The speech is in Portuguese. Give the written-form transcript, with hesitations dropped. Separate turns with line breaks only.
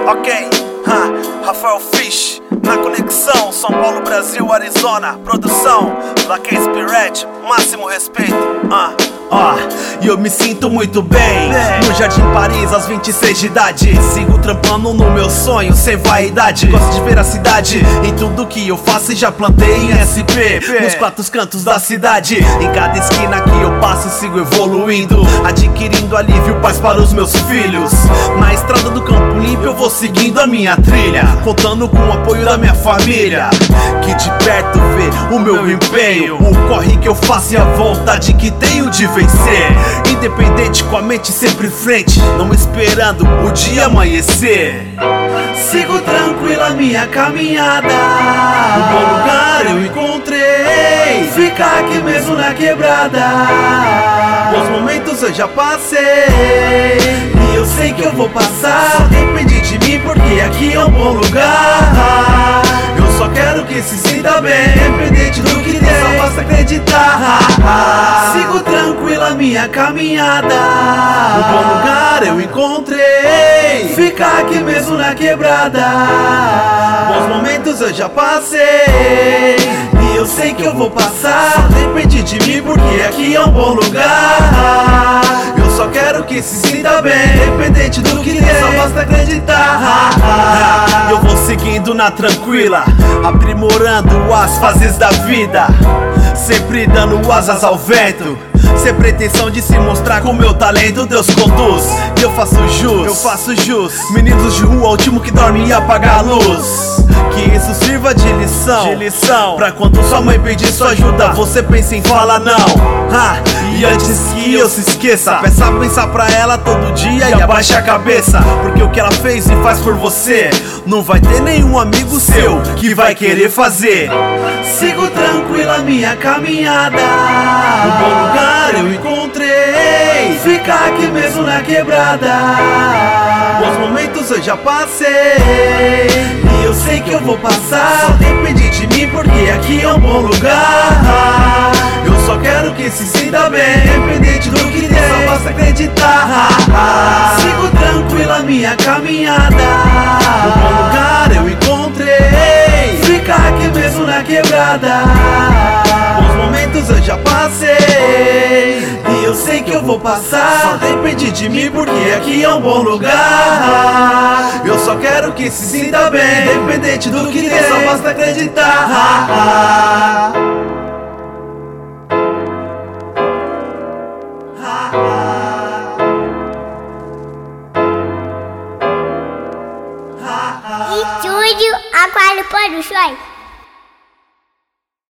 Ok, Rafael Fish, na conexão, São Paulo, Brasil, Arizona. Produção, Laquei Spirit, máximo respeito. E eu me sinto muito bem no Jardim Paris, aos 26 de idade. Sigo trampando no meu sonho, sem vaidade. Gosto de ver a cidade em tudo que eu faço e já plantei em SP nos quatro cantos da cidade. Em cada esquina que eu passo sigo evoluindo, adquirindo alívio, paz para os meus filhos. Na estrada do Campo Limpo eu vou seguindo a minha trilha, contando com o apoio da minha família, que de perto vê o meu empenho, o corre que eu faço e a vontade que tenho de vencer. Independente, com a mente sempre em frente, não esperando o dia amanhecer. Sigo tranquila minha caminhada, um bom lugar eu encontrei, ficar aqui mesmo na quebrada. Bons momentos eu já passei e eu sei que eu vou passar. Só depende de mim porque aqui é um bom lugar. Eu só quero que se sinta bem, independente do que der, só basta acreditar. Sigo tranquila minha caminhada, um bom lugar eu encontrei, ficar aqui mesmo na quebrada. Bons momentos eu já passei e eu sei que eu vou passar. Só depende de mim porque aqui é um bom lugar. Eu só quero que se sinta bem, independente do que der, só basta acreditar. Eu vou seguindo na tranquila, aprimorando as fases da vida, sempre dando asas ao vento, sem pretensão de se mostrar com meu talento. Deus conduz, eu faço jus. Meninos de rua, último que dorme e apaga a luz. Que isso sirva de lição, pra quando sua mãe pedir sua ajuda, você pensa em falar não. E antes que eu se esqueça, peça pensar pra ela todo dia e abaixe a cabeça, porque o que ela fez e faz por você, não vai ter nenhum amigo seu que vai querer fazer. Sigo tranquila minha caminhada, um bom lugar eu encontrei, ficar aqui mesmo na quebrada. Bons momentos eu já passei e eu sei que eu vou passar. Só depende de mim porque aqui é um bom lugar. Eu só quero que se sinta bem, independente do que der, só basta acreditar. Sigo tranquila minha caminhada, um bom lugar eu encontrei, ficar aqui mesmo na quebrada. Bons momentos eu já passei e eu sei que eu vou passar. Só depende de mim porque aqui é um bom lugar. Eu só quero que se sinta bem, independente do que der, só basta acreditar.
Estúdio Aquário Produções.